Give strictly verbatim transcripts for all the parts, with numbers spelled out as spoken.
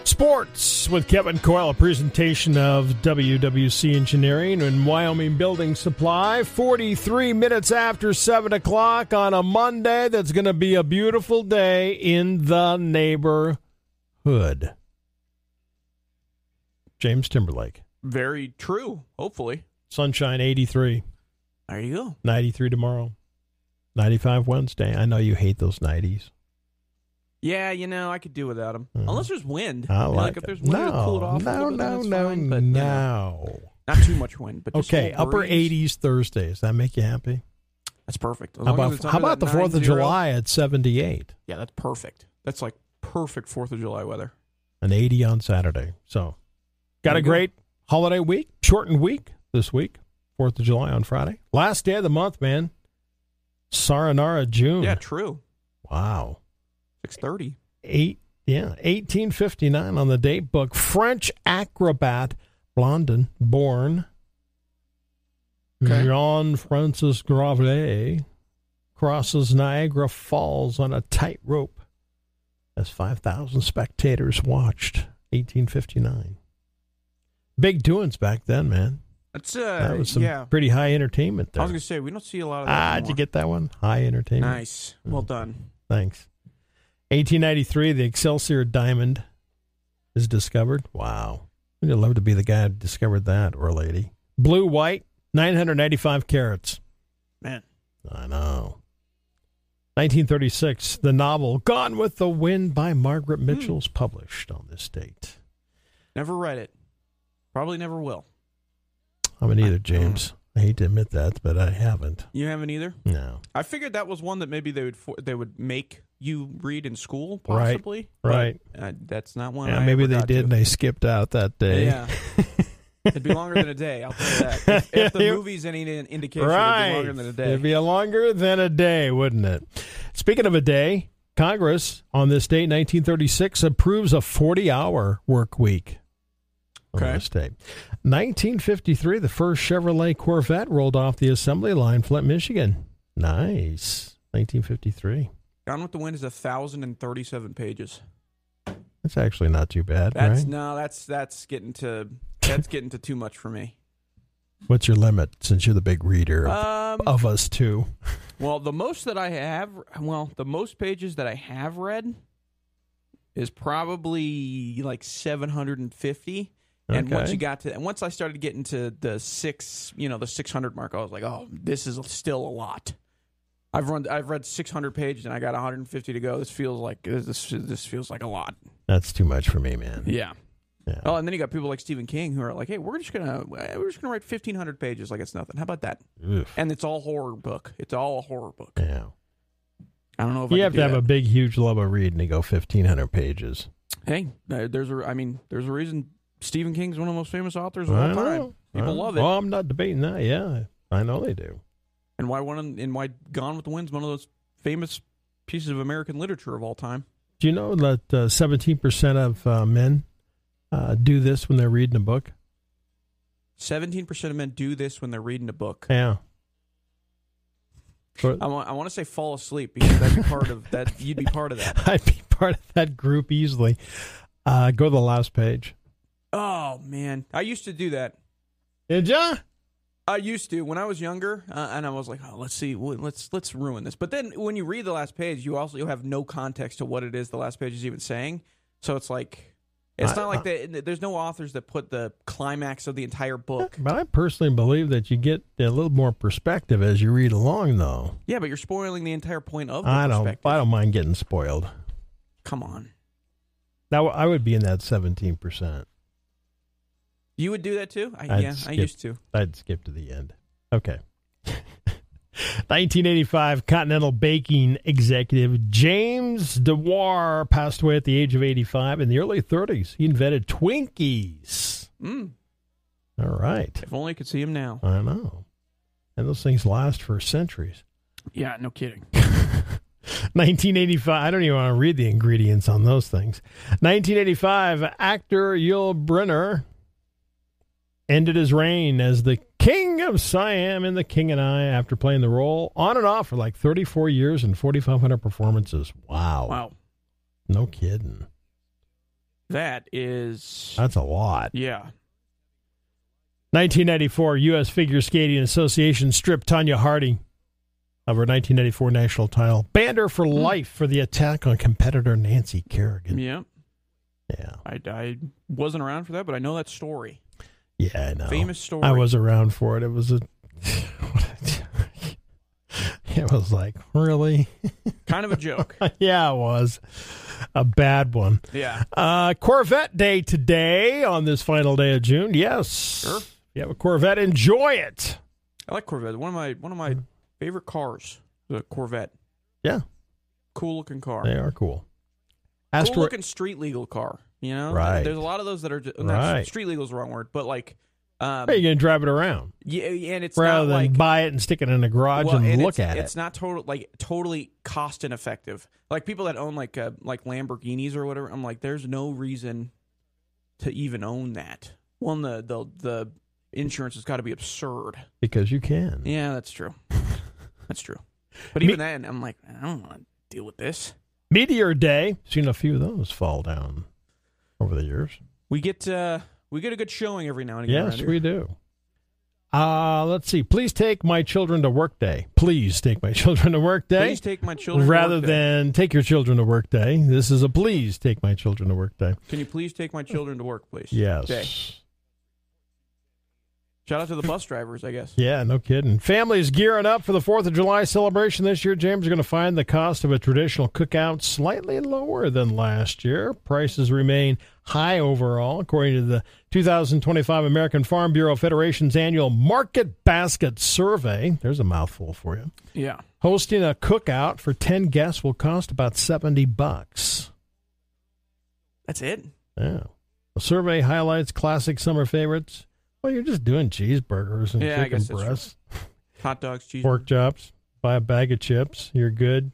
Sports with Kevin Coyle, a presentation of W W C Engineering and Wyoming Building Supply. forty-three minutes after seven o'clock on a Monday. That's going to be a beautiful day in the neighborhood. James Timberlake. Very true, hopefully. Sunshine eighty-three. There you go. ninety-three tomorrow. ninety-five Wednesday. I know you hate those nineties. Yeah, you know, I could do without them. Uh, Unless there's wind. I like, like if there's it. wind, No, it'll cool it off no, a little bit, no, then it's no, fine, but, no. you know, not too much wind. But just a Okay, little upper breeze. eighties Thursday. Does that make you happy? That's perfect. As How long as about, it's how under about the that fourth of nine zero. July at seventy-eight? Yeah, that's perfect. That's like perfect fourth of July weather. An eighty on Saturday. So, got a great go. holiday week, shortened week this week. fourth of July on Friday. Last day of the month, man. Saranara, June. Yeah, true. Wow. six thirty. Eight, yeah, eighteen fifty-nine on the date book. French acrobat Blondin, born okay. Jean-Francis Gravelet, crosses Niagara Falls on a tightrope as five thousand spectators watched. eighteen fifty-nine. Big doings back then, man. That's uh, that was some yeah. pretty high entertainment there. I was going to say, we don't see a lot of that Ah, anymore. did you get that one? High entertainment. Nice. Well done. Thanks. eighteen ninety-three, the Excelsior Diamond is discovered. Wow. I'd love to be the guy who discovered that, or lady. Blue, white, nine hundred ninety-five carats. Man. I know. nineteen thirty-six, the novel Gone with the Wind by Margaret Mitchell is published on this date. Never read it. Probably never will. I haven't either, James. I hate to admit that, but I haven't. You haven't either? No. I figured that was one that maybe they would for, they would make you read in school, possibly. Right. But, uh, that's not one. Yeah, I maybe ever they got did, to. and they skipped out that day. Yeah. It'd be longer than a day, I'll tell you that. If, if the movie's any indication, right. it'd be longer than a day. It'd be a longer than a day, wouldn't it? Speaking of a day, Congress on this date, nineteen thirty-six, approves a forty-hour work week. On Okay. this date. nineteen fifty-three, the first Chevrolet Corvette rolled off the assembly line, Flint, Michigan. Nice. nineteen fifty-three. Gone with the Wind is one thousand thirty-seven pages. That's actually not too bad, That's right? no, that's that's getting to that's getting to too much for me. What's your limit, since you're the big reader of, Um, of us two? Well, the most that I have, well, the most pages that I have read is probably like seven hundred fifty. And Okay. once you got to, and once I started getting to the six, you know, the six hundred mark, I was like, oh, this is still a lot. I've run, I've read six hundred pages, and I got one hundred fifty to go. This feels like this, this feels like a lot. That's too much for me, man. Yeah. Yeah. Oh, and then you got people like Stephen King who are like, hey, we're just gonna, we're just gonna write fifteen hundred pages like it's nothing. How about that? Oof. And it's all horror book. It's all a horror book. Yeah. I don't know if I You could have do to have that. a big, huge love of reading to go fifteen hundred pages. Hey, there's a, I mean, there's a reason Stephen King's one of the most famous authors of I all time. know. People I- love it. Oh, I'm not debating that. Yeah, I know they do. And why one of, and why Gone with the Wind's one of those famous pieces of American literature of all time. Do you know that uh, seventeen percent of uh, men uh, do this when they're reading a book? Seventeen percent of men do this when they're reading a book. Yeah. I want, I want to say fall asleep because that'd be part of that. You'd be part of that. I'd be part of that group easily. Uh, go to the last page. Oh man, I used to do that. Did ya? I used to when I was younger, uh, and I was like, "Oh, let's see, let's let's ruin this." But then when you read the last page, you also you have no context to what it is the last page is even saying. So it's like it's I- not like the, there's no authors that put the climax of the entire book. But I personally believe that you get a little more perspective as you read along, though. Yeah, but you're spoiling the entire point of the I don't. perspective. I don't mind getting spoiled. Come on, Now I would be in that seventeen percent. you would do that too? I, I'd yeah, skip- I used to. I'd skip to the end. Okay. nineteen eighty-five, Continental Baking executive James DeWar passed away at the age of eighty-five. In the early thirties, he invented Twinkies. Mm, All right. if only I could see him now. I know. And those things last for centuries. Yeah, no kidding. nineteen eighty-five, I don't even want to read the ingredients on those things. nineteen eighty-five, actor Yul Brynner ended his reign as the King of Siam in The King and I after playing the role on and off for like thirty-four years and forty-five hundred performances. Wow. Wow. No kidding. That is... That's a lot. Yeah. nineteen ninety-four, U S Figure Skating Association stripped Tanya Harding of her nineteen ninety-four national title. Banned her for life for the attack on competitor Nancy Kerrigan. Yeah. Yeah. I, I wasn't around for that, but I know that story. Yeah, I know. Famous story. I was around for it. It was a... It was like, really? Kind of a joke. Yeah, it was. A bad one. Yeah. Uh, Corvette Day today on this final day of June. Yes. Sure. If you have a Corvette, enjoy it. I like Corvette. One of my one of my favorite cars, the Corvette. Yeah. Cool looking car. They are cool. Cool Astro- looking street legal car. You know? Right. There's a lot of those that are just, Right. street legal is the wrong word, but like um Hey, you're going to drive it around. yeah, and it's rather not than like buy it and stick it in the garage well, and, and look it's, at it's it. not total like totally cost ineffective. Like people that own like uh, like Lamborghinis or whatever, I'm like, there's no reason to even own that. One, the the the insurance has got to be absurd. Because you can. Yeah, that's true. That's true. But even Me- then, I'm like, I don't want to deal with this. Meteor Day. Seen a few of those fall down over the years. We get uh, we get a good showing every now and again. Yes, we do. Uh, let's see. Please take my children to work day. Please take my children to work day. Please take my children Rather to work than day. take your children to work day. This is a please take my children to work day. Can you please take my children to work, please? Yes. Day. Shout out to the bus drivers, I guess. Yeah, no kidding. Families gearing up for the fourth of July celebration this year, James, are going to find the cost of a traditional cookout slightly lower than last year. Prices remain high overall, according to the two thousand twenty-five American Farm Bureau Federation's annual Market Basket Survey. There's a mouthful for you. Yeah. Hosting a cookout for ten guests will cost about seventy bucks. That's it? Yeah. The survey highlights classic summer favorites. Well, you're just doing cheeseburgers and yeah, chicken breasts. Hot dogs, cheese. Pork chops. Buy a bag of chips. You're good.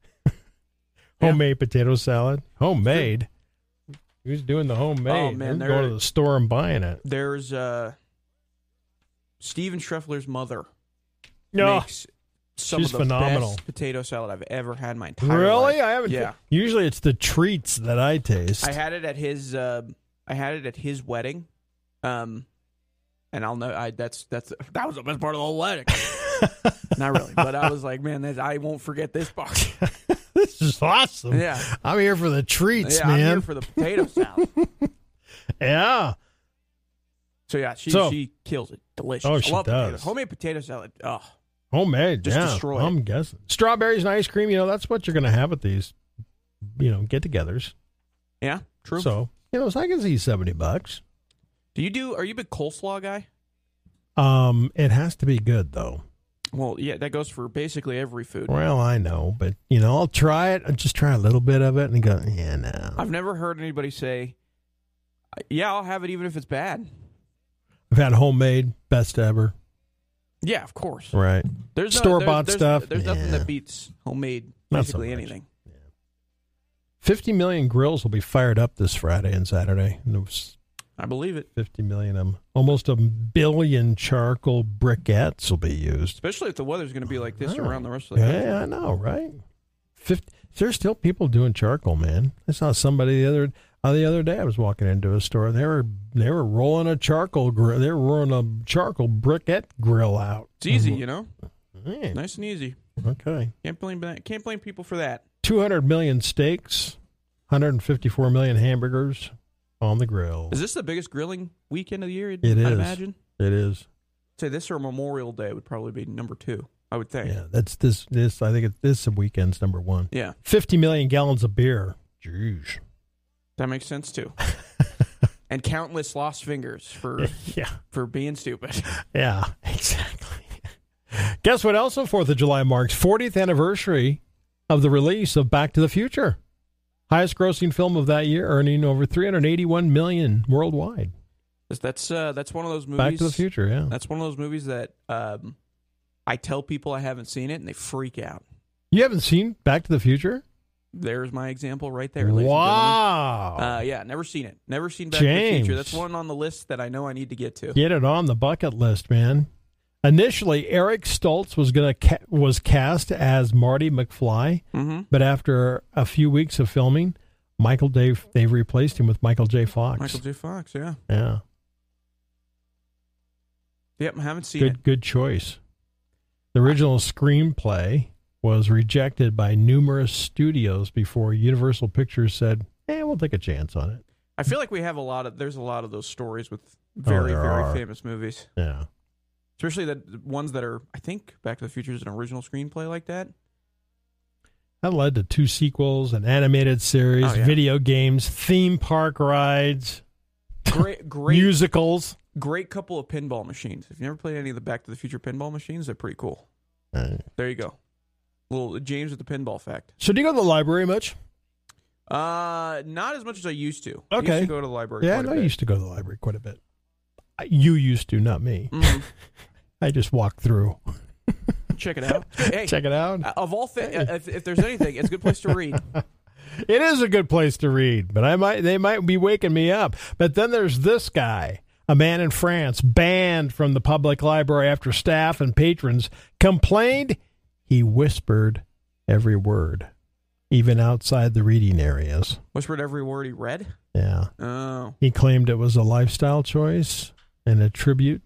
Homemade yeah. potato salad. Homemade. Who's doing the homemade? Oh, man. Who's going to the store and buying it? There's uh, Steven Schreffler's mother no. makes some She's of the phenomenal. best potato salad I've ever had in my entire really? life. I haven't. Yeah. Usually it's the treats that I taste. I had it at his. Uh, I had it at his wedding. Um, and I'll know. I that's that's that was the best part of the whole wedding. Not really, but I was like, man, I won't forget this part. This is awesome. Yeah, I'm here for the treats, yeah, man. I'm here for the potato salad. Yeah. So yeah, she so, she kills it. Delicious. Oh, she I love does. Potato. Homemade potato salad. Oh, homemade. Just yeah. destroy I'm it. guessing strawberries and ice cream. You know, that's what you're going to have at these, you know, get-togethers. Yeah, true. So you know, so I can see seventy bucks. Do you do? Are you a big coleslaw guy? Um, it has to be good though. Well, yeah, that goes for basically every food. Well, I know, but you know, I'll try it. I'll just try a little bit of it and go, yeah, no. I've never heard anybody say, "Yeah, I'll have it even if it's bad." I've had homemade, best ever. Yeah, of course. Right. There's no, store bought there's, stuff. There's yeah. nothing that beats homemade. Not Basically so much. anything. Yeah. Fifty million grills will be fired up this Friday and Saturday. And those I believe it. Fifty million of them. Almost a billion charcoal briquettes will be used. Especially if the weather's going to be like this Oh. around the rest of the country. Yeah, I know, right? fifty There's still people doing charcoal, man. I saw somebody the other uh, the other day. I was walking into a store. They were they were rolling a charcoal grill. They were rolling a charcoal briquette grill out. It's easy, you know. Man. Nice and easy. Okay. Can't blame that. Can't blame people for that. Two hundred million steaks, one hundred fifty-four million hamburgers on the grill. Is this the biggest grilling weekend of the year? It I'd is. imagine. It is. Say this or Memorial Day would probably be number two. I would think. Yeah, that's this. This I think it, this weekend's number one. Yeah. Fifty million gallons of beer. Jeez. That makes sense too. And countless lost fingers for yeah for being stupid. Yeah, exactly. Guess what else on fourth of July marks? fortieth anniversary of the release of Back to the Future. Highest grossing film of that year, earning over three hundred eighty-one million dollars worldwide. That's uh, that's one of those movies. Back to the Future, yeah. That's one of those movies that um, I tell people I haven't seen it and they freak out. You haven't seen Back to the Future? There's my example right there, ladies wow. and gentlemen. Uh, yeah, never seen it. Never seen Back James. to the Future. That's one on the list that I know I need to get to. Get it on the bucket list, man. Initially, Eric Stoltz was gonna ca- was cast as Marty McFly, Mm-hmm. but after a few weeks of filming, Michael Dave. They've replaced him with Michael J. Fox. Michael J. Fox, yeah. Yeah. Yep, I haven't seen Good, it. good choice. The original screenplay was rejected by numerous studios before Universal Pictures said, "Eh, we'll take a chance on it." I feel like we have a lot of. There's a lot of those stories with very, there very are. famous movies, Yeah. especially that ones that are. I think Back to the Future is an original screenplay like that. That led to two sequels, an animated series, Oh, yeah. video games, theme park rides, Great, great, musicals. great couple of pinball machines. If you never played any of the Back to the Future pinball machines, they're pretty cool. Uh, There you go. Little James with the pinball fact. so do you go to the library much? Uh, not as much as I used to. I Okay. used to go to the library. Yeah, I quite know a you bit. used to go to the library quite a bit. You used to, not me. Mhm. I just walked through. Check it out. Hey, Check it out. uh, of all things, if, if there's anything, it's a good place to read. It is a good place to read, but I might they might be waking me up. But then there's this guy, a man in France, banned from the public library after staff and patrons complained he whispered every word, even outside the reading areas. Whispered every word he read. Yeah. Oh, He claimed it was a lifestyle choice and a tribute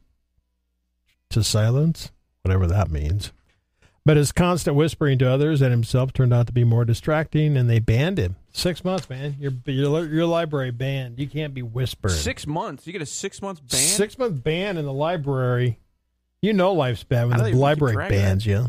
to silence, whatever that means. But his constant whispering to others and himself turned out to be more distracting, and they banned him. Six months, man. Your your, your library banned. You can't be whispering. six months. You get a six month ban. Six month ban in the library. You know life's bad when I don't the even keep library track of that. bans you.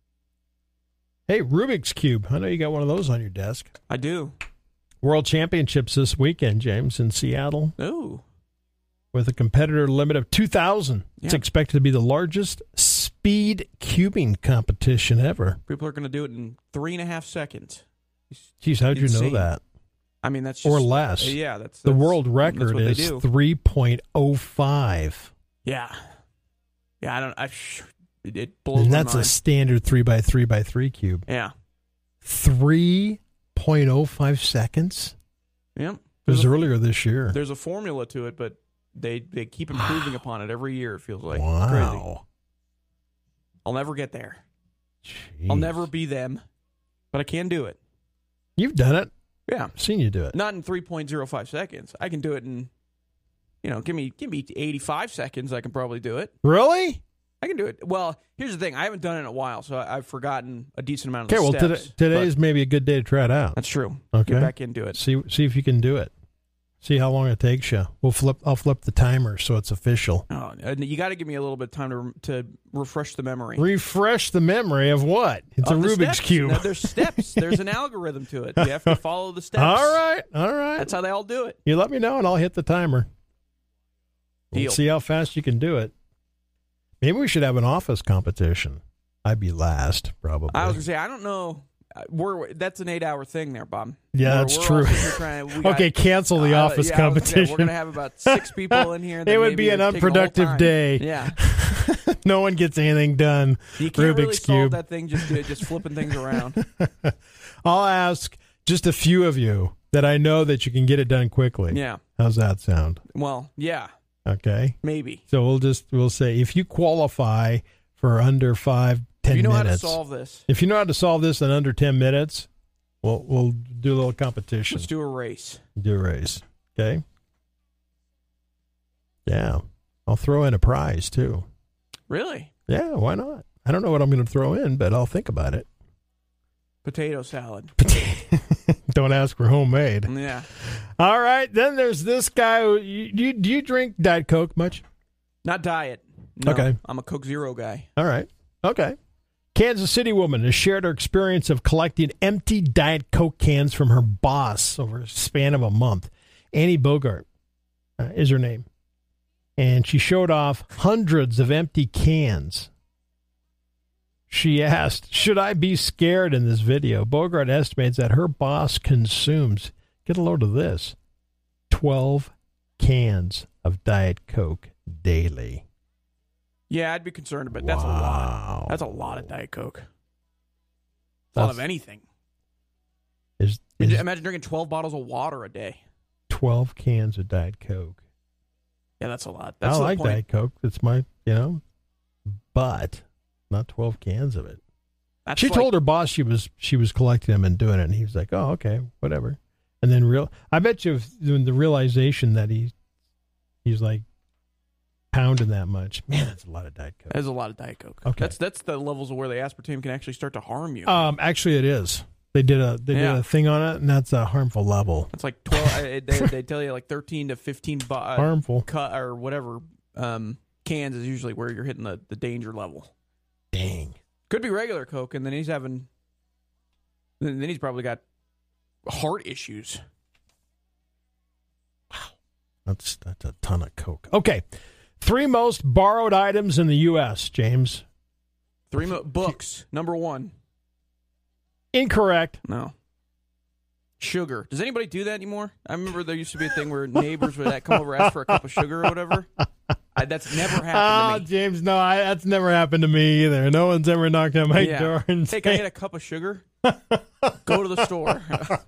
Hey, Rubik's Cube. I know you got one of those on your desk. I do. World Championships this weekend, James, in Seattle, Ooh. with a competitor limit of two thousand. It's Yeah. expected to be the largest speed cubing competition ever. People are going to do it in three and a half seconds. Geez, how'd you Insane. know that? I mean, that's just, Or less. Yeah, that's, The that's world that's record what they is do. three point oh five. Yeah, yeah. I don't. I it, it blows And my that's mind. a standard three by three by three cube. yeah. three point oh five seconds? Yep. It There's was a, earlier this year. there's a formula to it, but they they keep improving upon it every year. It feels like It's crazy. Wow. I'll never get there. Jeez. I'll never be them, but I can do it. You've done it. Yeah, I've seen you do it. not in three point oh five seconds. I can do it in, you know, give me give me eighty-five seconds. I can probably do it. Really? I can do it. Well, here's the thing. I haven't done it in a while, so I, I've forgotten a decent amount of Okay, the well, steps. today, but today's maybe a good day to try it out. that's true. Okay. Get back into it. See see if you can do it. See how long it takes you. We'll flip. I'll flip the timer so it's official. Oh, and you got to give me a little bit of time to to refresh the memory. Refresh the memory of what? It's Of a the Rubik's steps. Cube. No, there's steps. There's an algorithm to it. You have to follow the steps. All right, all right. That's how they all do it. You let me know and I'll hit the timer. We'll Deal. see how fast you can do it. Maybe we should have an office competition. I'd be last, probably. I was gonna say I don't know. Uh, We're that's an eight-hour thing there, Bob. Yeah, We're- that's we're true. all sitting here trying- we got- Okay, cancel the uh, office yeah, I was gonna say, competition. We're gonna have about six people in here. It that would maybe be an are taking the whole unproductive time. day. Yeah, No one gets anything done. you can't really Rubik's solve Cube. that thing just just flipping things around. I'll ask just a few of you that I know that you can get it done quickly. Yeah. How's that sound? Well, yeah, Okay. maybe. So we'll just we'll say if you qualify for under five, ten If you know minutes. how to solve this, If you know how to solve this in under ten minutes, we'll we'll do a little competition. let's do a race. Do a race. Okay. Yeah. I'll throw in a prize too. Really? Yeah, why not? I don't know what I'm going to throw in, but I'll think about it. Potato salad. Don't ask for homemade. Yeah. All right, then there's this guy. Who, you, you, do you drink Diet Coke much? Not diet. No, Okay. I'm a Coke Zero guy. All right. Okay. Kansas City woman has shared her experience of collecting empty Diet Coke cans from her boss over a span of a month. Annie Bogart uh, is her name. And she showed off hundreds of empty cans. She asked, should I be scared in this video? Bogart estimates that her boss consumes, get a load of this, twelve cans of Diet Coke daily. Yeah, I'd be concerned, but that's a Wow. lot. That's a lot of Diet Coke. A lot That's- of anything. Is, I mean, is imagine drinking twelve bottles of water a day. twelve cans of Diet Coke. Yeah, that's a lot. That's I the like point. Diet Coke. It's my, you know, but not twelve cans of it. That's She like- told her boss she was she was collecting them and doing it, and he was like, "Oh, okay, whatever." And then real, I bet you if, the realization that he he's like pounding that much. Man, that's a lot of Diet Coke. That's a lot of Diet Coke. Okay. That's that's the levels of where the aspartame can actually start to harm you. Um, actually, it is. They did a they Yeah. did a thing on it, and that's a harmful level. It's like twelve. I- they, they tell you like thirteen to fifteen bu- uh, Harmful. cut or whatever um, cans is usually where you're hitting the, the danger level. Dang. Could be regular Coke, and then he's having. Then he's probably got heart issues. That's that's a ton of Coke. Okay. Three most borrowed items in the U S, James. Three mo- books. Number one. Incorrect. No. Sugar. Does anybody do that anymore? I remember there used to be a thing where neighbors would come over and ask for a cup of sugar or whatever. I, that's never happened Ah, to me. James, no, I, that's never happened to me either. No one's ever knocked on my Yeah. door and Hey, can I say, get a cup of sugar? Go to the store.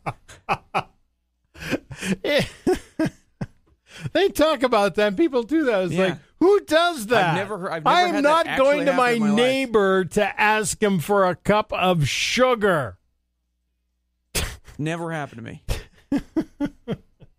They talk about that. People do that. It's Yeah. like, who does that? I've never heard- I've never I'm had that not actually going to happen my in my life. neighbor to ask him for a cup of sugar. Never happened to me.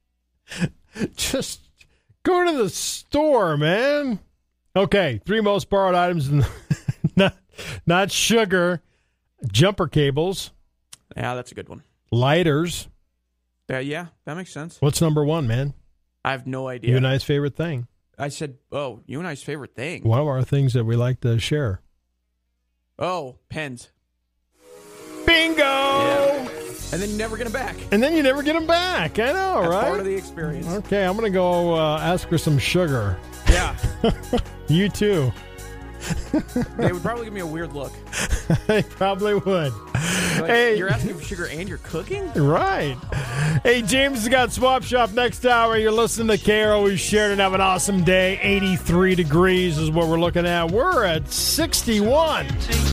Just go to the store, man. Okay, three most borrowed items, in not, not sugar, jumper cables, Yeah, that's a good one. lighters. Uh, yeah, that makes sense. What's number one, man? I have no idea. You and I's favorite thing. I said, oh, you and I's favorite thing. One of our things that we like to share. Oh, pens. Bingo! Yeah. And then you never get them back. And then you never get them back. I know, That's right? part of the experience. Okay, I'm going to go uh, ask for some sugar. Yeah. You too. They would probably give me a weird look. They probably would. Like, Hey. you're asking for sugar and you're cooking? Right. Hey, James has got Swap Shop next hour. You're listening to K R O E Sheridan. Have an awesome day. eighty-three degrees is what we're looking at. We're at sixty-one.